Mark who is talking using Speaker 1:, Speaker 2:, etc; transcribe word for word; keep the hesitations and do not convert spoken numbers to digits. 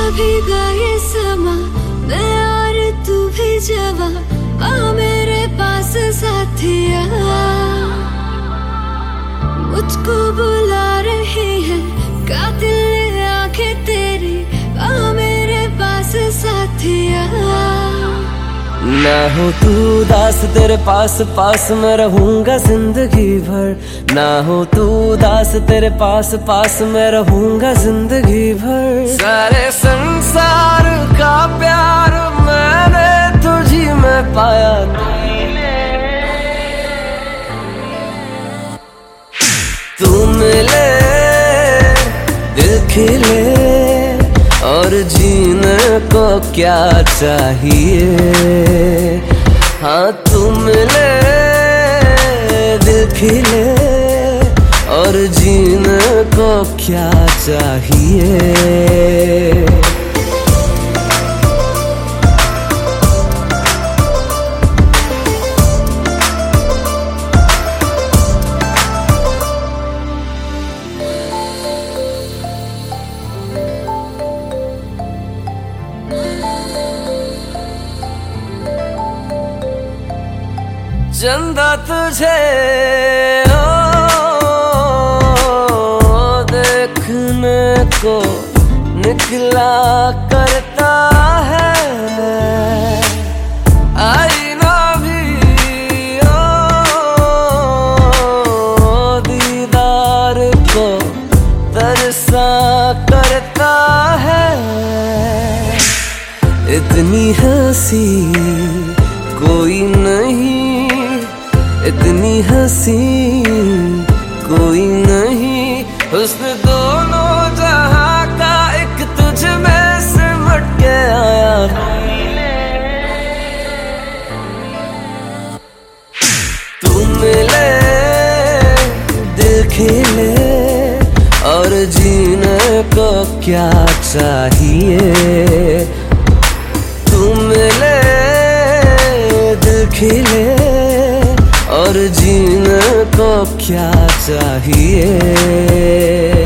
Speaker 1: भीगा ये समा, मैं और तू भी जवां, आ मेरे पास साथिया। मुझको बुला रही है कातिल आंखें तेरी, आ मेरे पास साथिया।
Speaker 2: ना हो तू दास तेरे पास पास मैं रहूंगा जिंदगी भर, ना हो तू दास तेरे पास पास मैं रहूंगा जिंदगी भर। सारे संसार का प्यार मैंने तुझी में पाया, तू मिले दिल खिले और जीने को क्या चाहिए। हाँ तू मिले दिल खिले और जीने को क्या चाहिए। चंदा तुझे ओ, देखने को निकला करता है, आईना भी ओ, दीदार को तरसा करता है। इतनी हंसी कोई नहीं, इतनी हंसी कोई नहीं, हुस्न दोनों जहां का एक तुझ में सिमट के आया। तू मिले दिल खिले और जीने को क्या चाहिए। तू मिले दिल खिले और जीने को क्या चाहिए।